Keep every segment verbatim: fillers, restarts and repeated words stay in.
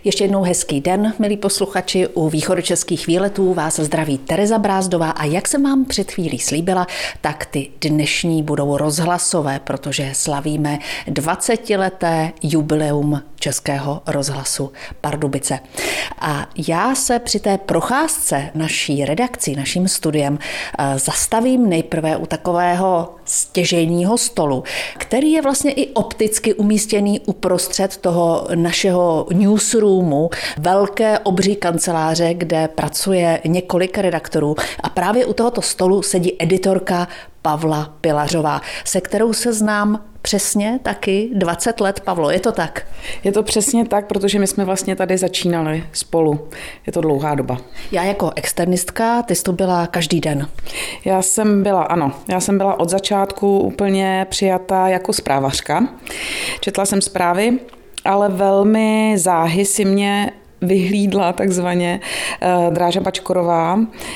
Ještě jednou hezký den, milí posluchači, u východočeských výletů vás zdraví Tereza Brázdová a jak jsem vám před chvílí slíbila, tak ty dnešní budou rozhlasové, protože slavíme dvacetileté jubileum Českého rozhlasu Pardubice. A já se při té procházce naší redakcí, naším studiem zastavím nejprve u takového stěžejního stolu, který je vlastně i opticky umístěný uprostřed toho našeho newsroomu, velké obří kanceláře, kde pracuje několik redaktorů a právě u tohoto stolu sedí editorka Pavla Pilařová, se kterou se znám přesně taky dvacet let. Pavlo, je to tak? Je to přesně tak, protože my jsme vlastně tady začínali spolu. Je to dlouhá doba. Já jako externistka, ty jsi to byla každý den. Já jsem byla, ano, já jsem byla od začátku úplně přijatá jako zprávařka. Četla jsem zprávy, ale velmi záhy si mě vyhlídla takzvaně Dráža Bačkorová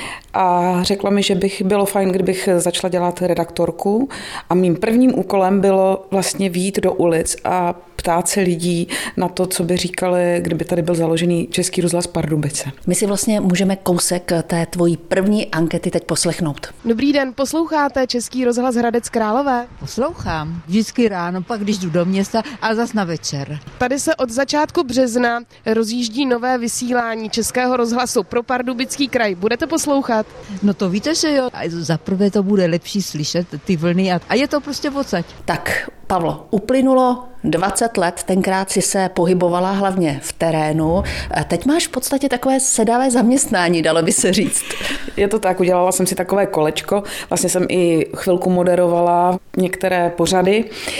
a řekla mi, že bych bylo fajn, kdybych začala dělat redaktorku a mým prvním úkolem bylo vlastně vyjít do ulic a ptát se lidí na to, co by říkali, kdyby tady byl založený Český rozhlas Pardubice. My si vlastně můžeme kousek té tvojí první ankety teď poslechnout. Dobrý den, posloucháte Český rozhlas Hradec Králové? Poslouchám. Vždycky ráno, pak když jdu do města, ale zas na večer. Tady se od začátku března rozjíždí nové vysílání Českého rozhlasu pro Pardubický kraj. Budete poslouchat? No to víte, že jo. A zaprvé to bude lepší slyšet, ty vlny a, a je to prostě odsaď. Tak, Pavlo, uplynulo dvacet let, tenkrát si se pohybovala hlavně v terénu. Teď máš v podstatě takové sedavé zaměstnání, dalo by se říct. Je to tak, udělala jsem si takové kolečko, vlastně jsem i chvilku moderovala některé pořady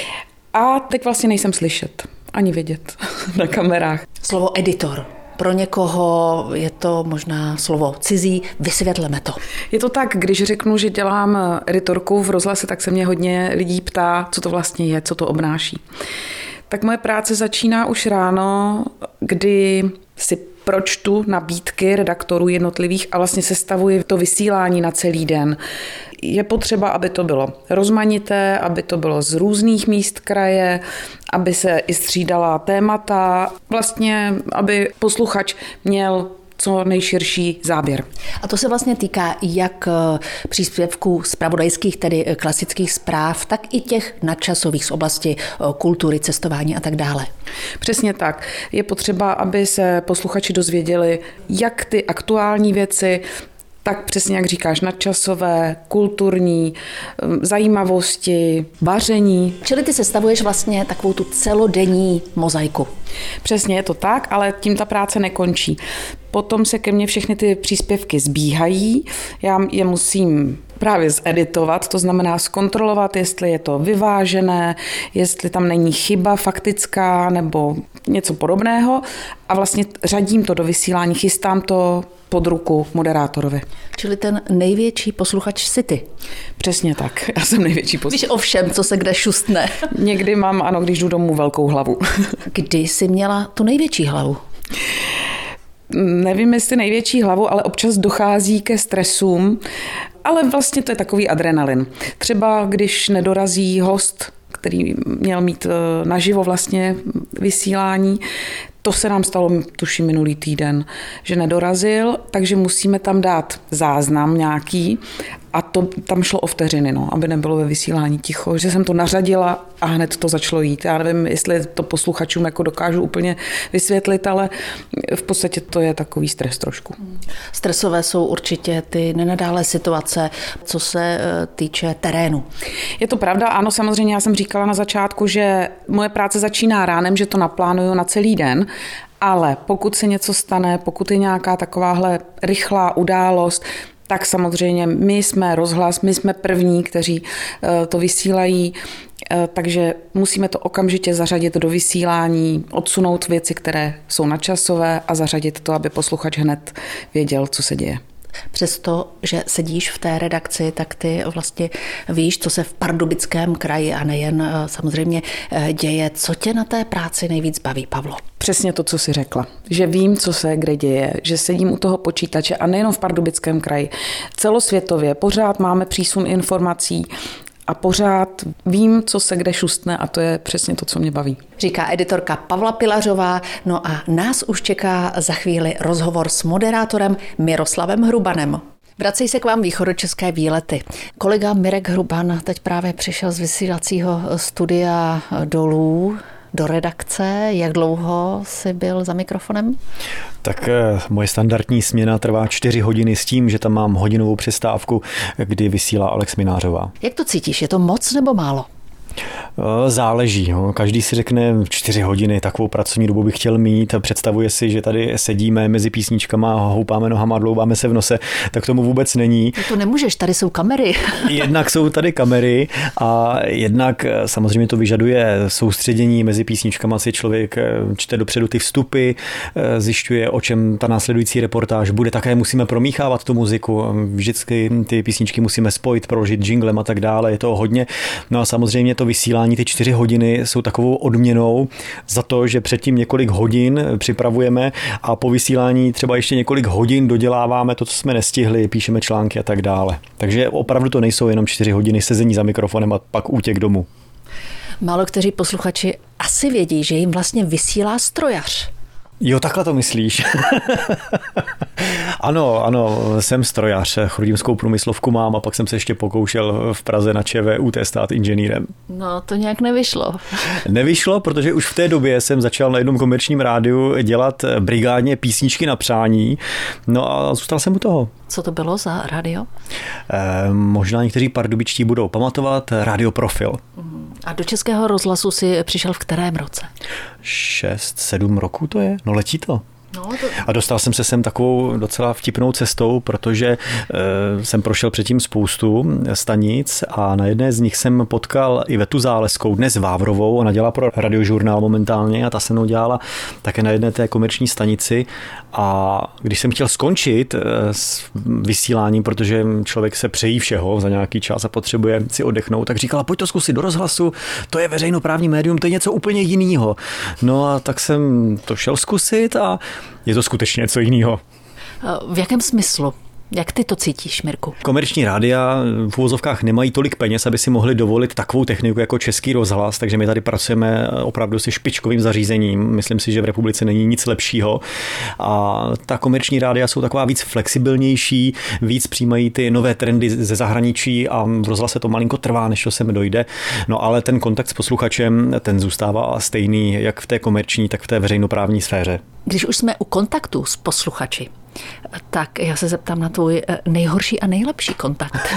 a teď vlastně nejsem slyšet, ani vidět na kamerách. Slovo editor. Pro někoho je to možná slovo cizí, vysvětleme to. Je to tak, když řeknu, že dělám editorku v rozhlase, tak se mě hodně lidí ptá, co to vlastně je, co to obnáší. Tak moje práce začíná už ráno, kdy si pročtu nabídky redaktorů jednotlivých a vlastně sestavuji to vysílání na celý den. Je potřeba, aby to bylo rozmanité, aby to bylo z různých míst kraje, aby se i střídala témata, vlastně, aby posluchač měl co nejširší záběr. A to se vlastně týká jak příspěvků zpravodajských, tedy klasických zpráv, tak i těch nadčasových z oblasti kultury, cestování a tak dále. Přesně tak. Je potřeba, aby se posluchači dozvěděli, jak ty aktuální věci, tak přesně jak říkáš, nadčasové, kulturní, zajímavosti, vaření. Čili ty sestavuješ vlastně takovou tu celodenní mozaiku. Přesně je to tak, ale tím ta práce nekončí. Potom se ke mně všechny ty příspěvky zbíhají, já je musím právě zeditovat, to znamená zkontrolovat, jestli je to vyvážené, jestli tam není chyba faktická nebo něco podobného a vlastně řadím to do vysílání, chystám to pod ruku moderátorovi. Čili ten největší posluchač jsi ty. Přesně tak, já jsem největší posluchač. Víš o všem, co se kde šustne. Někdy mám, ano, když jdu domů, velkou hlavu. Kdy jsi měla tu největší hlavu? Nevím, jestli největší hlavu, ale občas dochází ke stresům, ale vlastně to je takový adrenalin. Třeba když nedorazí host, který měl mít naživo vlastně vysílání, to se nám stalo, tuším, minulý týden, že nedorazil, takže musíme tam dát záznam nějaký a to tam šlo o vteřiny, no, aby nebylo ve vysílání ticho, že jsem to nařadila a hned to začalo jít. Já nevím, jestli to posluchačům jako dokážu úplně vysvětlit, ale v podstatě to je takový stres trošku. Stresové jsou určitě ty nenadálé situace, co se týče terénu. Je to pravda, ano, samozřejmě já jsem říkala na začátku, že moje práce začíná ránem, že to naplánuju na celý den, ale pokud se něco stane, pokud je nějaká takováhle rychlá událost, tak samozřejmě my jsme rozhlas, my jsme první, kteří to vysílají, takže musíme to okamžitě zařadit do vysílání, odsunout věci, které jsou nadčasové a zařadit to, aby posluchač hned věděl, co se děje. Přesto, že sedíš v té redakci, tak ty vlastně víš, co se v Pardubickém kraji a nejen samozřejmě děje. Co tě na té práci nejvíc baví, Pavlo? Přesně to, co jsi řekla. Že vím, co se kde děje, že sedím u toho počítače a nejenom v Pardubickém kraji. Celosvětově pořád máme přísun informací a pořád vím, co se kde šustne a to je přesně to, co mě baví. Říká editorka Pavla Pilařová. No a nás už čeká za chvíli rozhovor s moderátorem Miroslavem Hrubanem. Vracejí se k vám východočeské výlety. Kolega Mirek Hruban teď právě přišel z vysílacího studia dolů do redakce. Jak dlouho jsi byl za mikrofonem? Tak moje standardní směna trvá čtyři hodiny s tím, že tam mám hodinovou přestávku, kdy vysílá Alex Minářová. Jak to cítíš? Je to moc nebo málo? Záleží. No. Každý si řekne čtyři hodiny, takovou pracovní dobu bych chtěl mít. Představuje si, že tady sedíme mezi písničkama, houpáme nohama, dloubáme se v nose, tak tomu vůbec není. To nemůžeš, tady jsou kamery. Jednak jsou tady kamery a jednak samozřejmě to vyžaduje soustředění mezi písničkama, si člověk čte dopředu ty vstupy, zjišťuje, o čem ta následující reportáž bude. Také musíme promíchávat tu muziku, vždycky ty písničky musíme spojit, proložit jinglem a tak dále, je to hodně. No a samozřejmě to vysílání, ty čtyři hodiny jsou takovou odměnou za to, že předtím několik hodin připravujeme a po vysílání třeba ještě několik hodin doděláváme to, co jsme nestihli, píšeme články a tak dále. Takže opravdu to nejsou jenom čtyři hodiny sezení za mikrofonem a pak útěk domů. Málo kteří posluchači asi vědí, že jim vlastně vysílá strojař. Jo, takhle to myslíš. Ano, ano, jsem strojař, chrudimskou průmyslovku mám a pak jsem se ještě pokoušel v Praze na ČVUT stát inženýrem. No, to nějak nevyšlo. Nevyšlo, protože už v té době jsem začal na jednom komerčním rádiu dělat brigádně písničky na přání, no a zůstal jsem u toho. Co to bylo za rádio? Eh, možná někteří pardubičtí budou pamatovat Rádio Profil. A do Českého rozhlasu si přišel v kterém roce? Šest, sedm roků to je? No letí to. No, to... A dostal jsem se sem takovou docela vtipnou cestou, protože e, jsem prošel předtím spoustu stanic a na jedné z nich jsem potkal Ivetu Záleskou, dnes Vávrovou, ona dělá pro Radiožurnál momentálně a ta se mnou dělala také na jedné té komerční stanici a když jsem chtěl skončit s vysíláním, protože člověk se přejí všeho za nějaký čas a potřebuje si oddechnout, tak říkala, pojď to zkusit do rozhlasu, to je veřejnoprávní médium, to je něco úplně jiného. No a tak jsem to šel zkusit a je to skutečně něco jiného. V jakém smyslu? Jak ty to cítíš, Mirku? Komerční rádia v uvozovkách nemají tolik peněz, aby si mohli dovolit takovou techniku jako Český rozhlas, takže my tady pracujeme opravdu se špičkovým zařízením. Myslím si, že v republice není nic lepšího. A ta komerční rádia jsou taková víc flexibilnější, víc přijímají ty nové trendy ze zahraničí a v rozhlase to malinko trvá, než to sem dojde. No ale ten kontakt s posluchačem, ten zůstává stejný jak v té komerční, tak v té veřejnoprávní sféře. Když už jsme u kontaktu s posluchači, tak já se zeptám na tvůj nejhorší a nejlepší kontakt.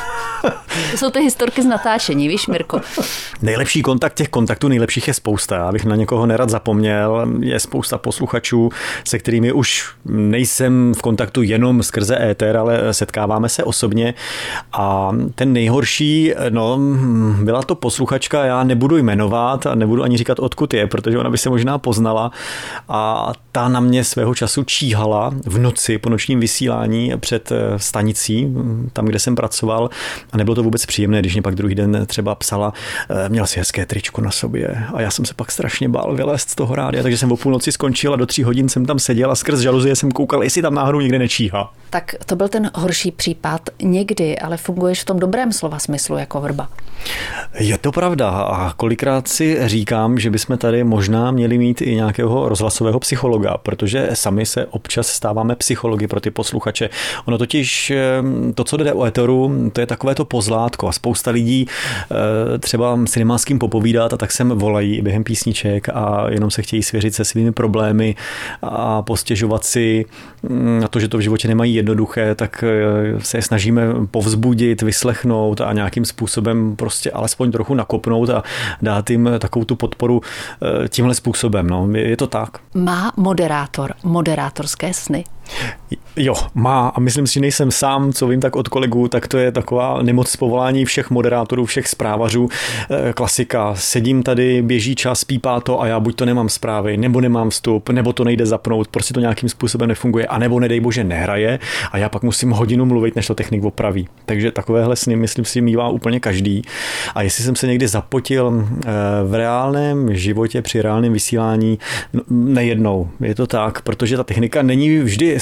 To jsou ty historky z natáčení, víš, Mirko? Nejlepší kontakt, těch kontaktů nejlepších je spousta. Abych na někoho nerad zapomněl. Je spousta posluchačů, se kterými už nejsem v kontaktu jenom skrze éter, ale setkáváme se osobně. A ten nejhorší, no, byla to posluchačka, já nebudu jmenovat a nebudu ani říkat, odkud je, protože ona by se možná poznala. A ta na mě svého času číhala v noci po nočním vysílání před stanicí, tam, kde jsem pracoval. A nebylo to vůbec příjemné, když mě pak druhý den třeba psala, měla si hezké tričko na sobě a já jsem se pak strašně bál vylézt z toho rádia, takže jsem o půlnoci skončil a do tří hodin jsem tam seděl a skrz žaluzie jsem koukal, jestli tam náhodou někde nečíhá. Tak to byl ten horší případ někdy, ale funguješ v tom dobrém slova smyslu jako Vrba. Je to pravda a kolikrát si říkám, že bychom tady možná měli mít i nějakého rozhlasového psychologa, protože sami se občas stáváme psychologi pro ty posluchače. Ono totiž to, co jde o éteru, to je takové to pozlátko a spousta lidí třeba si nemá s kým popovídat a tak sem volají během písniček a jenom se chtějí svěřit se svými problémy a postěžovat si na to, že to v životě nemají jednoduché, tak se je snažíme povzbudit, vyslechnout a nějakým způsobem prostě alespoň trochu nakopnout a dát jim takovou tu podporu tímhle způsobem. No. Je to tak. Má moderátor moderátorské sny? Jo, má a myslím si, že nejsem sám, co vím tak od kolegů, tak to je taková nemoc z povolání všech moderátorů, všech zprávařů. Klasika, sedím tady, běží čas, pípá to a já buď to nemám zprávy, nebo nemám vstup, nebo to nejde zapnout, prostě to nějakým způsobem nefunguje, a nebo nedej bože nehraje a já pak musím hodinu mluvit, než to technik opraví. Takže takovéhle sny, myslím si, mívá úplně každý. A jestli jsem se někdy zapotil v reálném životě, při reálném vysílání, nejednou, je to tak, protože ta technika není vždy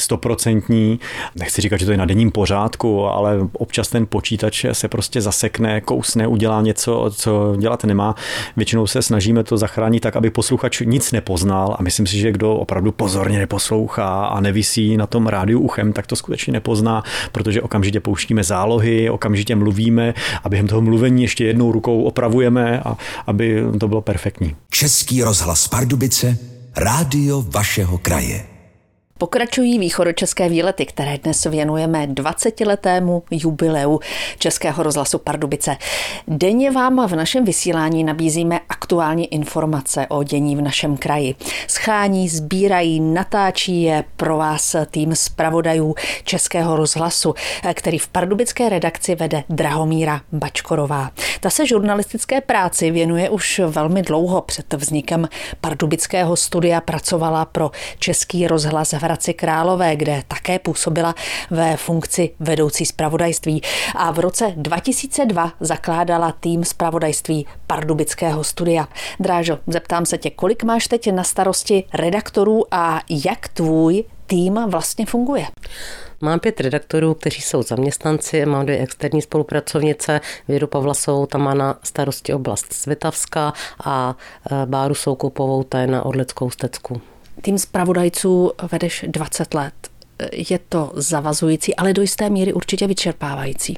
stoprocentní. Nechci říkat, že to je na denním pořádku, ale občas ten počítač se prostě zasekne, kousne, udělá něco, co dělat nemá. Většinou se snažíme to zachránit tak, aby posluchač nic nepoznal a myslím si, že kdo opravdu pozorně neposlouchá a nevisí na tom rádiu uchem, tak to skutečně nepozná, protože okamžitě pouštíme zálohy, okamžitě mluvíme a během toho mluvení ještě jednou rukou opravujeme, a aby to bylo perfektní. Český rozhlas Pardubice, rádio vašeho kraje. Pokračují východočeské výlety, které dnes věnujeme dvacetiletému jubileu Českého rozhlasu Pardubice. Denně vám v našem vysílání nabízíme aktuální informace o dění v našem kraji. Schání, sbírají, natáčí je pro vás tým zpravodajů Českého rozhlasu, který v pardubické redakci vede Drahomíra Bačkorová. Ta se žurnalistické práci věnuje už velmi dlouho. Před vznikem pardubického studia pracovala pro Český rozhlas v Hradci Králové, kde také působila ve funkci vedoucí zpravodajství, a v roce dva tisíce dva zakládala tým zpravodajství pardubického studia. Drážo, zeptám se tě, kolik máš teď na starosti redaktorů a jak tvůj tým vlastně funguje? Mám pět redaktorů, kteří jsou zaměstnanci, mám dvě externí spolupracovnice, Věru Pavlasovou, tam má na starosti oblast Svitavska a Báru Soukupovou, ta je na Orlickou Stecku. Tým zpravodajců vedeš dvacet let. Je to zavazující, ale do jisté míry určitě vyčerpávající.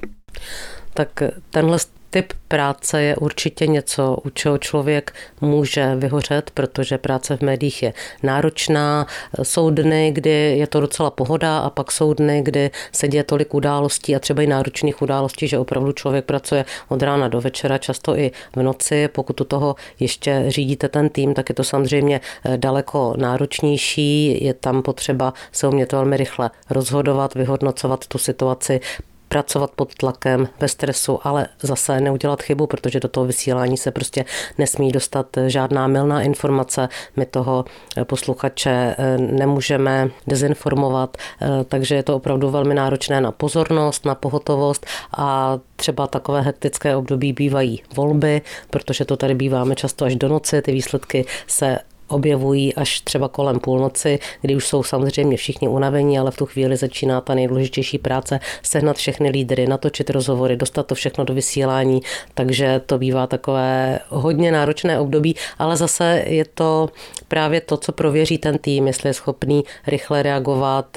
Tak tenhle typ práce je určitě něco, u čeho člověk může vyhořet, protože práce v médiích je náročná. Jsou dny, kdy je to docela pohoda, a pak jsou dny, kdy se děje tolik událostí a třeba i náročných událostí, že opravdu člověk pracuje od rána do večera, často i v noci. Pokud u toho ještě řídíte ten tým, tak je to samozřejmě daleko náročnější. Je tam potřeba se umět velmi rychle rozhodovat, vyhodnocovat tu situaci, pracovat pod tlakem, ve stresu, ale zase neudělat chybu, protože do toho vysílání se prostě nesmí dostat žádná mylná informace. My toho posluchače nemůžeme dezinformovat, takže je to opravdu velmi náročné na pozornost, na pohotovost, a třeba takové hektické období bývají volby, protože to tady býváme často až do noci, ty výsledky se objevují až třeba kolem půlnoci, kdy už jsou samozřejmě všichni unavení, ale v tu chvíli začíná ta nejdůležitější práce, sehnat všechny lídry, natočit rozhovory, dostat to všechno do vysílání, takže to bývá takové hodně náročné období, ale zase je to právě to, co prověří ten tým, jestli je schopný rychle reagovat,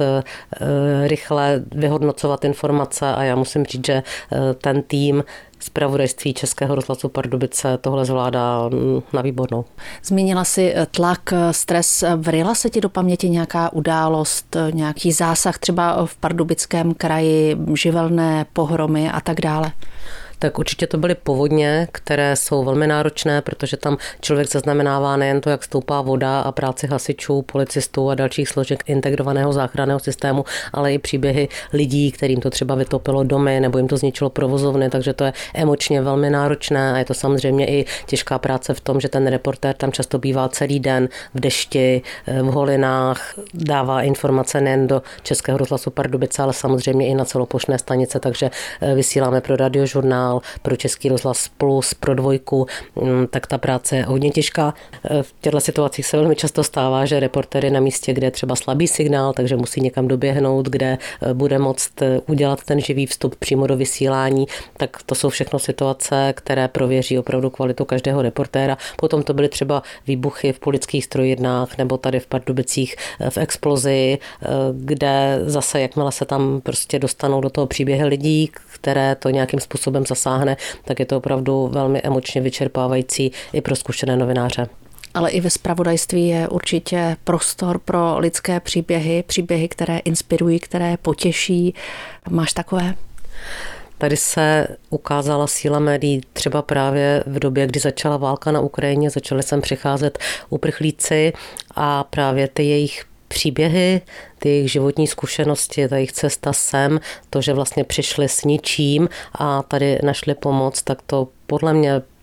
rychle vyhodnocovat informace, a já musím říct, že ten tým zpravodajství Českého rozhlasu Pardubice tohle zvládá na výbornou. Zmínila si tlak, stres. Vryla se ti do paměti nějaká událost, nějaký zásah třeba v Pardubickém kraji, živelné pohromy a tak dále? Tak určitě to byly povodně, které jsou velmi náročné, protože tam člověk zaznamenává nejen to, jak stoupá voda a práci hasičů, policistů a dalších složek integrovaného záchranného systému, ale i příběhy lidí, kterým to třeba vytopilo domy nebo jim to zničilo provozovny, takže to je emočně velmi náročné, a je to samozřejmě i těžká práce v tom, že ten reportér tam často bývá celý den v dešti, v holinách, dává informace nejen do Českého rozhlasu Pardubice, ale samozřejmě i na celoplošné stanice, takže vysíláme pro Radiožurnál, pro Český rozhlas Plus, pro Dvojku, tak ta práce je hodně těžká. V těchto situacích se velmi často stává, že reportér je na místě, kde je třeba slabý signál, takže musí někam doběhnout, kde bude moct udělat ten živý vstup přímo do vysílání. Tak to jsou všechno situace, které prověří opravdu kvalitu každého reportéra. Potom to byly třeba výbuchy v Polických strojírnách nebo tady v Pardubicích v explozi, kde zase jakmile se tam prostě dostanou do toho příběhy lidí, které to nějakým způsobem zasáhne, tak je to opravdu velmi emočně vyčerpávající i pro zkušené novináře. Ale i ve zpravodajství je určitě prostor pro lidské příběhy, příběhy, které inspirují, které potěší. Máš takové? Tady se ukázala síla médií třeba právě v době, kdy začala válka na Ukrajině, začaly sem přicházet uprchlíci a právě ty jejich příběhy, ty jejich životní zkušenosti, ta jejich cesta sem, to, že vlastně přišli s ničím a tady našli pomoc, tak to podle mě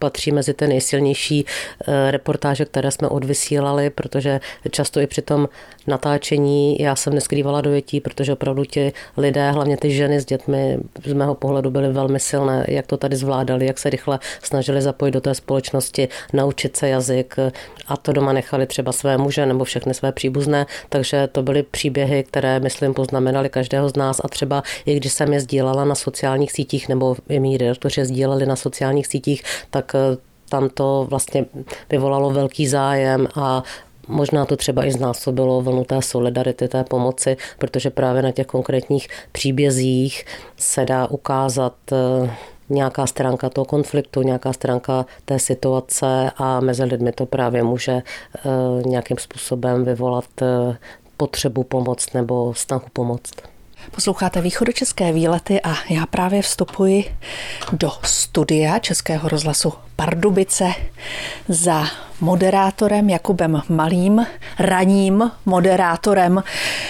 patří mezi ty nejsilnější reportáže, které jsme odvysílali, protože často i při tom natáčení já jsem neskrývala dojetí, protože opravdu ti lidé, hlavně ty ženy s dětmi, z mého pohledu byly velmi silné, jak to tady zvládali, jak se rychle snažili zapojit do té společnosti, naučit se jazyk a to doma nechali třeba své muže nebo všechny své příbuzné, takže to byly příběhy, které, myslím, poznamenaly každého z nás a třeba i když jsem je sdílala na sociálních sítích nebo i mý redaktoři sdíleli na sociálních sítích, tak tam to vlastně vyvolalo velký zájem a možná to třeba i znásobilo vlnu té solidarity, té pomoci, protože právě na těch konkrétních příbězích se dá ukázat nějaká stránka toho konfliktu, nějaká stránka té situace a mezi lidmi to právě může nějakým způsobem vyvolat potřebu pomoct nebo snahu pomoct. Posloucháte Východočeské výlety a já právě vstupuji do studia Českého rozhlasu Pardubice za moderátorem Jakubem Malým, ranním moderátorem.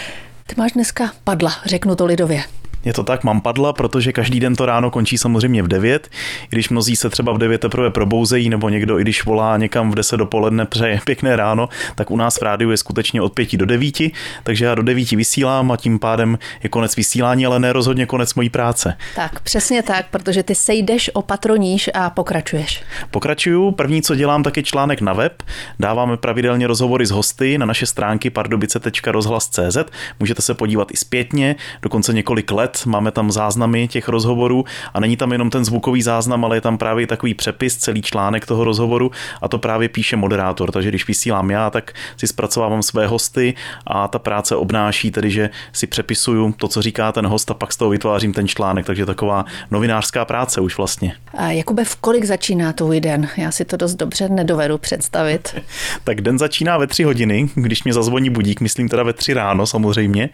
Ty máš dneska padla, řeknu to lidově. Je to tak, mám padla, protože každý den to ráno končí samozřejmě v devět, i když mnozí se třeba v devět teprve probouzejí, nebo někdo, i když volá někam v deset dopoledne, přeje pěkné ráno, tak u nás v rádiu je skutečně od pěti do devíti, takže já do devíti vysílám a tím pádem je konec vysílání, ale ne rozhodně konec mojí práce. Tak, přesně tak, protože ty sejdeš, opatroníš a pokračuješ. Pokračuju, první, co dělám, tak je článek na web, dáváme pravidelně rozhovory s hosty na naše stránky pardubice tečka rozhlas tečka cé zet, můžete se podívat i zpětně, dokonce několik let. Máme tam záznamy těch rozhovorů a není tam jenom ten zvukový záznam, ale je tam právě takový přepis, celý článek toho rozhovoru a to právě píše moderátor. Takže když vysílám já, tak si zpracovávám své hosty a ta práce obnáší tedy, že si přepisuju to, co říká ten host a pak z toho vytvářím ten článek. Takže taková novinářská práce už vlastně. A Jakube, v kolik začíná tvůj den? Já si to dost dobře nedovedu představit. Tak den začíná ve tři hodiny, když mě zazvoní budík, myslím teda ve tři ráno samozřejmě.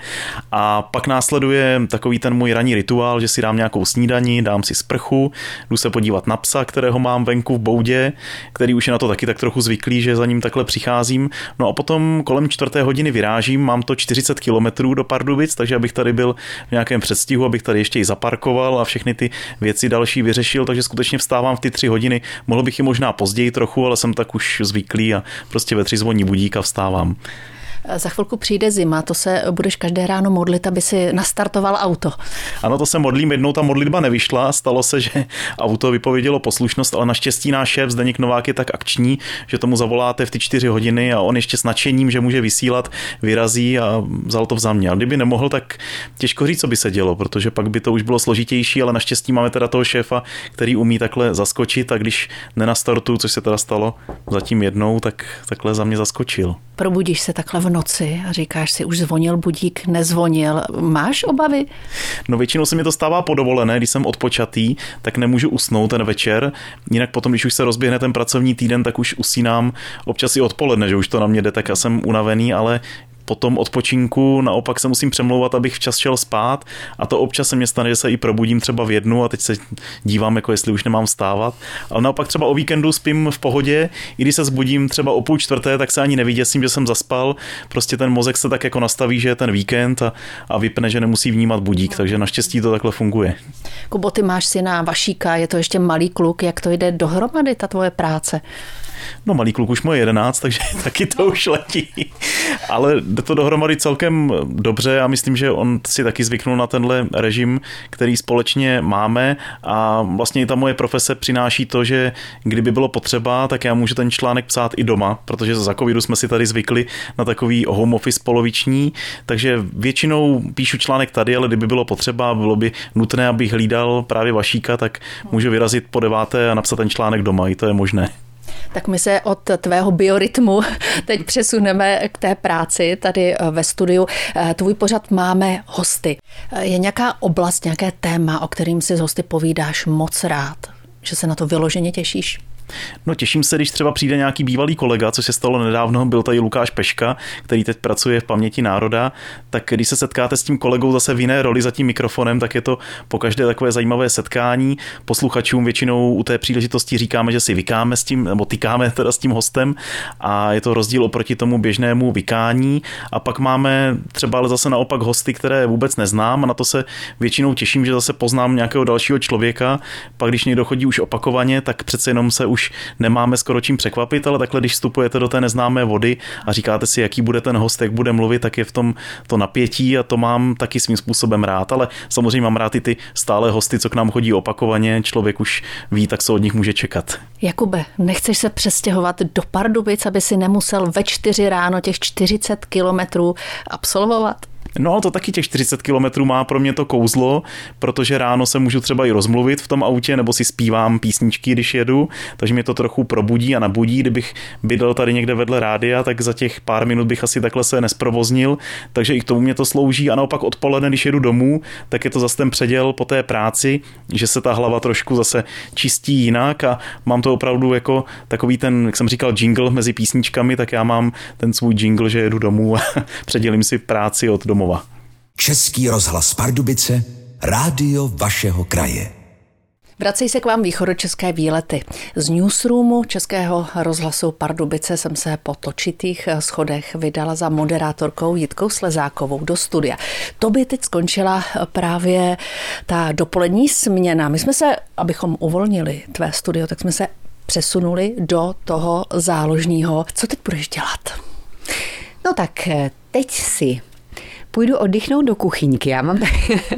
A pak následuje takový ten můj ranní rituál, že si dám nějakou snídani, dám si sprchu, jdu se podívat na psa, kterého mám venku v boudě, který už je na to taky tak trochu zvyklý, že za ním takhle přicházím. No a potom kolem čtvrté hodiny vyrážím, mám to čtyřicet kilometrů do Pardubic, takže abych tady byl v nějakém předstihu, abych tady ještě i zaparkoval a všechny ty věci další vyřešil, takže skutečně vstávám v ty tři hodiny. Mohl bych i možná později trochu, ale jsem tak už zvyklý a prostě ve tři zvoní budík a vstávám. Za chvilku přijde zima, to se budeš každé ráno modlit, aby si nastartoval auto. Ano, to se modlím, jednou ta modlitba nevyšla, stalo se, že auto vypovědělo poslušnost, ale naštěstí náš šéf Zdeněk Novák je tak akční, že tomu zavoláte v ty čtyři hodiny a on ještě s nadšením, že může vysílat, vyrazí a vzal to za mě. A kdyby nemohl, tak těžko říct, co by se dělo, protože pak by to už bylo složitější, ale naštěstí máme teda toho šéfa, který umí takhle zaskočit a když nenastartuju, což se teda stalo zatím jednou, tak takhle za mě zaskočil. Probudíš se takhle v noci a říkáš si, už zvonil budík, nezvonil. Máš obavy? No většinou se mi to stává po dovolené, když jsem odpočatý, tak nemůžu usnout ten večer. Jinak potom, když už se rozběhne ten pracovní týden, tak už usínám občas i odpoledne, že už to na mě jde, tak já jsem unavený, ale po tom odpočinku naopak se musím přemlouvat, abych včas šel spát a to občas se mě stane, že se i probudím třeba v jednu a teď se dívám, jako jestli už nemám vstávat. Ale naopak třeba o víkendu spím v pohodě, i když se zbudím třeba o půl čtvrté, tak se ani nevyděsím, že jsem zaspal. Prostě ten mozek se tak jako nastaví, že je ten víkend a, a vypne, že nemusí vnímat budík, takže naštěstí to takhle funguje. Kubo, ty máš syna Vašíka, je to ještě malý kluk, jak to jde dohromady, ta tvoje práce? No malý kluk už moje jedenáct, takže taky to už letí. Ale jde to dohromady celkem dobře a myslím, že on si taky zvyknul na tenhle režim, který společně máme a vlastně i ta moje profese přináší to, že kdyby bylo potřeba, tak já můžu ten článek psát i doma, protože za covidu jsme si tady zvykli na takový home office poloviční, takže většinou píšu článek tady, ale kdyby bylo potřeba, bylo by nutné, abych hlídal právě Vašíka, tak můžu vyrazit po deváté a napsat ten článek doma, i to je možné. Tak my se od tvého biorytmu teď přesuneme k té práci tady ve studiu. Tvůj pořad máme hosty. Je nějaká oblast, nějaké téma, o kterým si s hosty povídáš moc rád? Že se na to vyloženě těšíš? No těším se, když třeba přijde nějaký bývalý kolega, co se stalo nedávno, byl tady Lukáš Peška, který teď pracuje v Paměti národa, tak když se setkáte s tím kolegou zase v jiné roli za tím mikrofonem, tak je to pokaždé takové zajímavé setkání. Posluchačům většinou u té příležitosti říkáme, že si vykáme s tím, nebo tykáme teda s tím hostem a je to rozdíl oproti tomu běžnému vykání. A pak máme třeba ale zase naopak hosty, které vůbec neznám a na to se většinou těším, že zase poznám nějakého dalšího člověka. Pak když někdo chodí už opakovaně, tak přece jenom se už už nemáme skoro čím překvapit, ale takhle, když vstupujete do té neznámé vody a říkáte si, jaký bude ten host, jak bude mluvit, tak je v tom to napětí a to mám taky svým způsobem rád, ale samozřejmě mám rád i ty stále hosty, co k nám chodí opakovaně, člověk už ví, tak se od nich může čekat. Jakube, nechceš se přestěhovat do Pardubic, aby si nemusel ve čtyři ráno těch čtyřicet kilometrů absolvovat? No, to taky těch čtyřicet kilometrů má pro mě to kouzlo, protože ráno se můžu třeba i rozmluvit v tom autě, nebo si zpívám písničky, když jedu, takže mě to trochu probudí a nabudí. Kdybych bydlel tady někde vedle rádia, tak za těch pár minut bych asi takhle se nesprovoznil, takže i k tomu mě to slouží. A naopak odpoledne, když jedu domů, tak je to zase ten předěl po té práci, že se ta hlava trošku zase čistí jinak a mám to opravdu jako takový ten, jak jsem říkal, jingle mezi písničkami, tak já mám ten svůj jingle, že jedu domů a předělím si práci od domova. Český rozhlas Pardubice, rádio vašeho kraje. Vracejí se k vám východočeské výlety. Z newsroomu Českého rozhlasu Pardubice jsem se po točitých schodech vydala za moderátorkou Jitkou Slezákovou do studia. To by teď skončila právě ta dopolední směna. My jsme se, abychom uvolnili tvé studio, tak jsme se přesunuli do toho záložního. Co teď budeš dělat? No tak teď si půjdu oddychnout do kuchyňky. Já mám,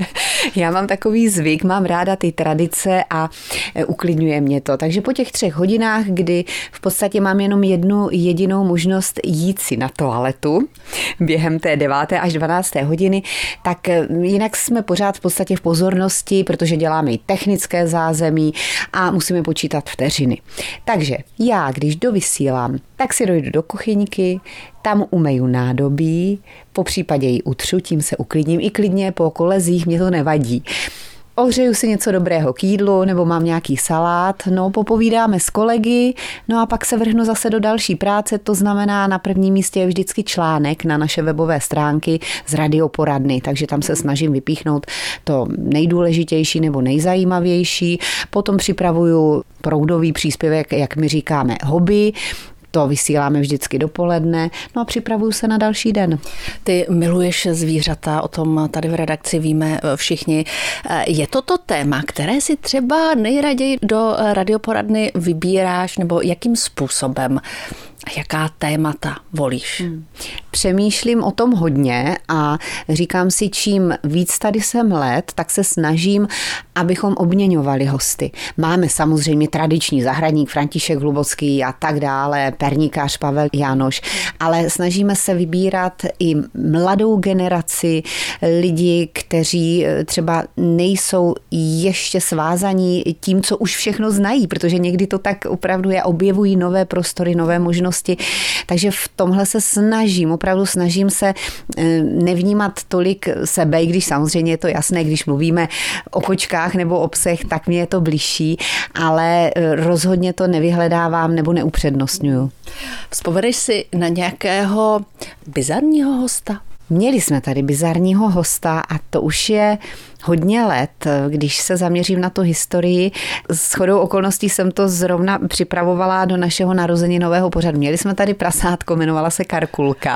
já mám takový zvyk, mám ráda ty tradice a uklidňuje mě to. Takže po těch třech hodinách, kdy v podstatě mám jenom jednu jedinou možnost jít si na toaletu během té deváté až dvanácté hodiny, tak jinak jsme pořád v podstatě v pozornosti, protože děláme i technické zázemí a musíme počítat vteřiny. Takže já, když dovysílám, tak si dojdu do kuchyňky, tam umeju nádobí, po případě ji utřu, tím se uklidním i klidně po kolezích, mě to nevadí. Ohřeju si něco dobrého k jídlu nebo mám nějaký salát, no popovídáme s kolegy, no a pak se vrhnu zase do další práce, to znamená na prvním místě je vždycky článek na naše webové stránky z radioporadny, takže tam se snažím vypíchnout to nejdůležitější nebo nejzajímavější, potom připravuju proudový příspěvek, jak my říkáme, hobby. To vysíláme vždycky dopoledne, no a připravuju se na další den. Ty miluješ zvířata, o tom tady v redakci víme všichni. Je to to téma, které si třeba nejraději do radioporadny vybíráš, nebo jakým způsobem? Jaká témata volíš? Hmm. Přemýšlím o tom hodně a říkám si, čím víc tady jsem let, tak se snažím, abychom obměňovali hosty. Máme samozřejmě tradiční zahradník František Hlubocký a tak dále, perníkář Pavel Jánoš, ale snažíme se vybírat i mladou generaci, lidi, kteří třeba nejsou ještě svázaní tím, co už všechno znají, protože někdy to tak opravdu je, objevují nové prostory, nové možnosti. Takže v tomhle se snažím, opravdu snažím se nevnímat tolik sebe, i když samozřejmě je to jasné, když mluvíme o kočkách nebo o psech, tak mě je to bližší, ale rozhodně to nevyhledávám nebo neupřednostňuju. Vzpomeneš si na nějakého bizarního hosta? Měli jsme tady bizarního hosta a to už je hodně let, když se zaměřím na tu historii. Shodou okolností jsem to zrovna připravovala do našeho narozeninového pořadu. Měli jsme tady prasátko, jmenovala se Karkulka.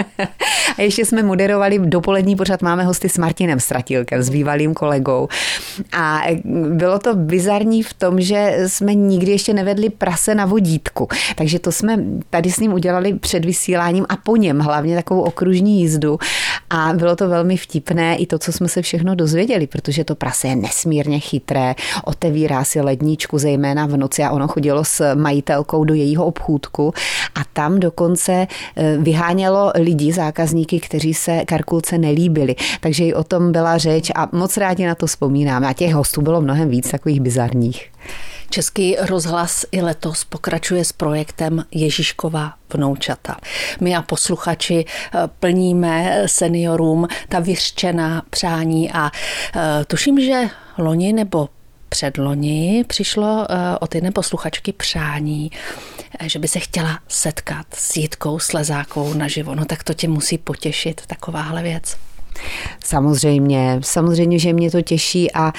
A ještě jsme moderovali dopolední pořad, máme hosty s Martinem Stratilkem, s bývalým kolegou. A bylo to bizarní v tom, že jsme nikdy ještě nevedli prase na vodítku. Takže to jsme tady s ním udělali před vysíláním a po něm hlavně takovou okružní jízdu. A bylo to velmi vtipné i to, co jsme se všechno dozvěděli, protože to prase je nesmírně chytré, otevírá si ledničku, zejména v noci a ono chodilo s majitelkou do jejího obchůdku a tam dokonce vyhánělo lidi, zákazníky, kteří se Karkulce nelíbili. Takže i o tom byla řeč a moc rádi na to vzpomínáme. A těch hostů bylo mnohem víc takových bizarních. Český rozhlas i letos pokračuje s projektem Ježíškova vnoučata. My a posluchači plníme seniorům ta vyřčená přání a tuším, že loni nebo předloni přišlo od jedné posluchačky přání, že by se chtěla setkat s Jitkou Slezákovou naživo. No tak to tě musí potěšit, takováhle věc. Samozřejmě, samozřejmě, že mě to těší a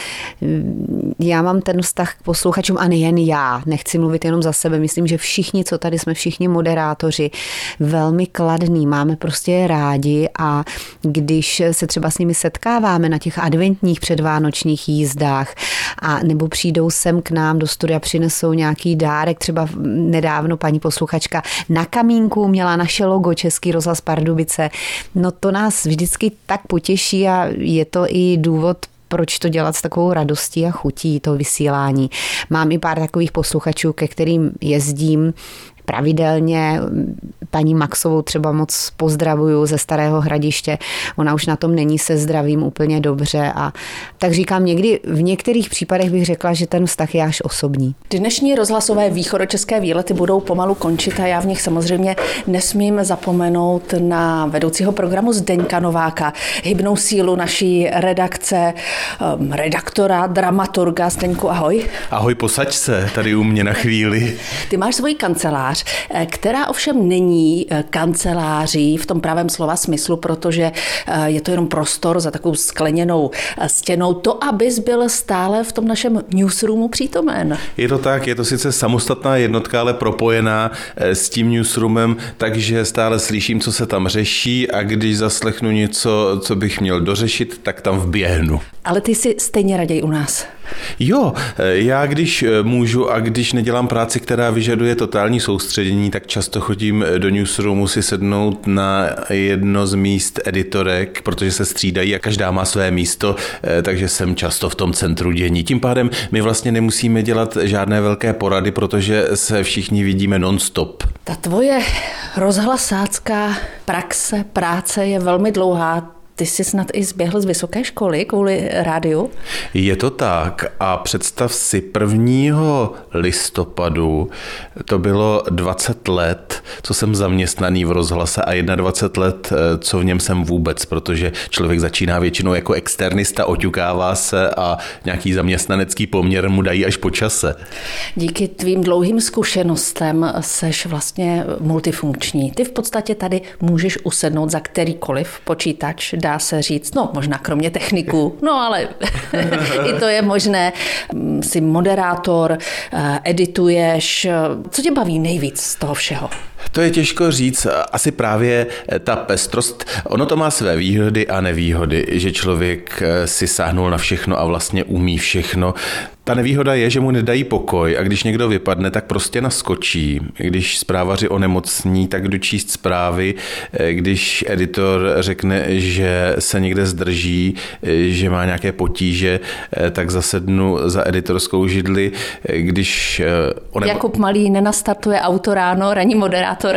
já mám ten vztah k posluchačům a nejen já, nechci mluvit jenom za sebe, myslím, že všichni, co tady jsme, všichni moderátoři, velmi kladný, máme prostě rádi a když se třeba s nimi setkáváme na těch adventních předvánočních jízdách a nebo přijdou sem k nám do studia, přinesou nějaký dárek, třeba nedávno paní posluchačka na kamínku měla naše logo Český rozhlas Pardubice, no to nás vždycky tak potěší a je to i důvod, proč to dělat s takovou radostí a chutí, to vysílání. Mám i pár takových posluchačů, ke kterým jezdím pravidelně. Paní Maxovou třeba moc pozdravuju ze Starého Hradiště. Ona už na tom není se zdravím úplně dobře a tak říkám, někdy v některých případech bych řekla, že ten vztah je až osobní. Dnešní rozhlasové východočeské výlety budou pomalu končit a já v nich samozřejmě nesmím zapomenout na vedoucího programu Zdeňka Nováka, hybnou sílu naší redakce, redaktora, dramaturga. Zdeňku, ahoj. Ahoj, posaď se tady u mě na chvíli. Ty máš svoji kancelář, která ovšem není kanceláří v tom pravém slova smyslu, protože je to jenom prostor za takovou skleněnou stěnou. To, abys byl stále v tom našem newsroomu přítomen. Je to tak, je to sice samostatná jednotka, ale propojená s tím newsroomem, takže stále slyším, co se tam řeší a když zaslechnu něco, co bych měl dořešit, tak tam vběhnu. Ale ty jsi stejně raději u nás. Jo, já když můžu a když nedělám práci, která vyžaduje totální soustředění, tak často chodím do newsroomu si sednout na jedno z míst editorek, protože se střídají a každá má své místo, takže jsem často v tom centru dění. Tím pádem my vlastně nemusíme dělat žádné velké porady, protože se všichni vidíme non-stop. Ta tvoje rozhlasácká praxe, práce je velmi dlouhá. Ty jsi snad i zběhl z vysoké školy kvůli rádiu? Je to tak a představ si prvního listopadu, to bylo dvacet let, co jsem zaměstnaný v rozhlase a dvacet jedna let, co v něm jsem vůbec, protože člověk začíná většinou jako externista, oťukává se a nějaký zaměstnanecký poměr mu dají až po čase. Díky tvým dlouhým zkušenostem seš vlastně multifunkční. Ty v podstatě tady můžeš usednout za kterýkoliv počítač, dá se říct, no možná kromě techniků, no ale i to je možné. Jsi moderátor, edituješ. Co tě baví nejvíc z toho všeho? To je těžko říct, asi právě ta pestrost, ono to má své výhody a nevýhody, že člověk si sáhnul na všechno a vlastně umí všechno. Ta nevýhoda je, že mu nedají pokoj a když někdo vypadne, tak prostě naskočí. Když zprávaři onemocní, tak jdu číst zprávy. Když editor řekne, že se někde zdrží, že má nějaké potíže, tak zasednu za editorskou židli. Když onemo... Jakub Malý nenastartuje auto ráno, ranní moderátor.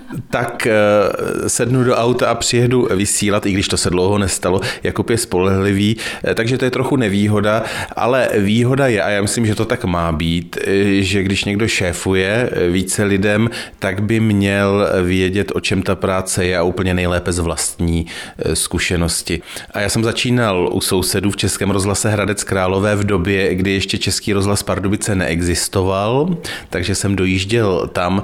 Tak sednu do auta a přijedu vysílat, i když to se dlouho nestalo. Jakub je spolehlivý, takže to je trochu nevýhoda, ale výhoda je, a já myslím, že to tak má být, že když někdo šéfuje více lidem, tak by měl vědět, o čem ta práce je a úplně nejlépe z vlastní zkušenosti. A já jsem začínal u sousedů v Českém rozhlase Hradec Králové v době, kdy ještě Český rozhlas Pardubice neexistoval, takže jsem dojížděl tam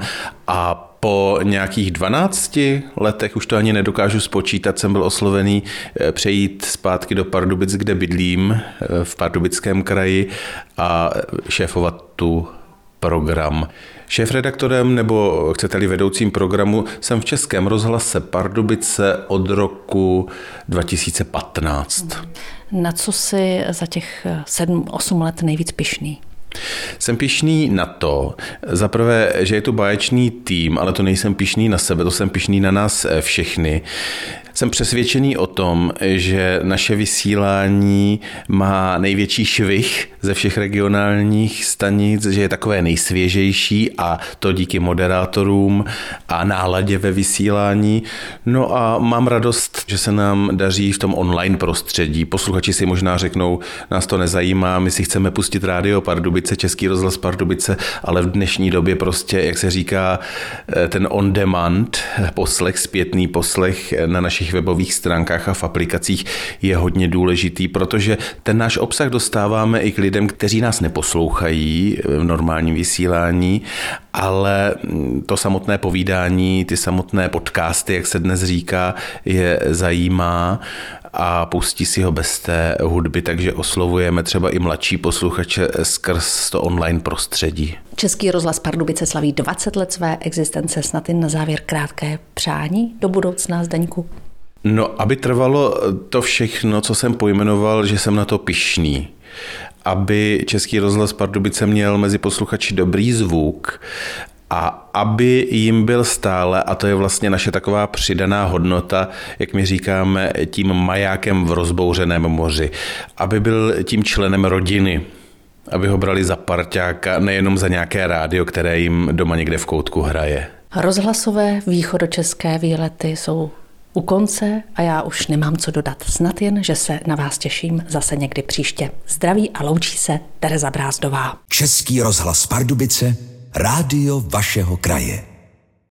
a po nějakých dvanácti letech, už to ani nedokážu spočítat, jsem byl oslovený přejít zpátky do Pardubic, kde bydlím, v Pardubickém kraji a šéfovat tu program. Šéfredaktorem nebo chcete-li vedoucím programu jsem v Českém rozhlase Pardubice od roku dva tisíce patnáct. Na co jsi za těch sedm osm let nejvíc pyšný? Jsem pyšný na to, zaprvé, že je to báječný tým, ale to nejsem pyšný na sebe, to jsem pyšný na nás všechny. Jsem přesvědčený o tom, že naše vysílání má největší švih ze všech regionálních stanic, že je takové nejsvěžejší a to díky moderátorům a náladě ve vysílání. No a mám radost, že se nám daří v tom online prostředí. Posluchači si možná řeknou, nás to nezajímá, my si chceme pustit rádio Pardubice, Český rozhlas Pardubice, ale v dnešní době prostě, jak se říká, ten on demand poslech, zpětný poslech na našich našich webových stránkách a v aplikacích je hodně důležitý, protože ten náš obsah dostáváme i k lidem, kteří nás neposlouchají v normálním vysílání, ale to samotné povídání, ty samotné podcasty, jak se dnes říká, je zajímá a pustí si ho bez té hudby, takže oslovujeme třeba i mladší posluchače skrz to online prostředí. Český rozhlas Pardubice slaví dvacet let své existence, snad jen na závěr krátké přání do budoucna, Zdeňku. No, aby trvalo to všechno, co jsem pojmenoval, že jsem na to pyšný. Aby Český rozhlas Pardubice měl mezi posluchači dobrý zvuk a aby jim byl stále, a to je vlastně naše taková přidaná hodnota, jak my říkáme, tím majákem v rozbouřeném moři, aby byl tím členem rodiny, aby ho brali za parťáka, nejenom za nějaké rádio, které jim doma někde v koutku hraje. Rozhlasové východočeské výlety jsou u konce a já už nemám co dodat. Snad jen, že se na vás těším zase někdy příště. Zdraví a loučí se Tereza Brázdová. Český rozhlas Pardubice, rádio vašeho kraje.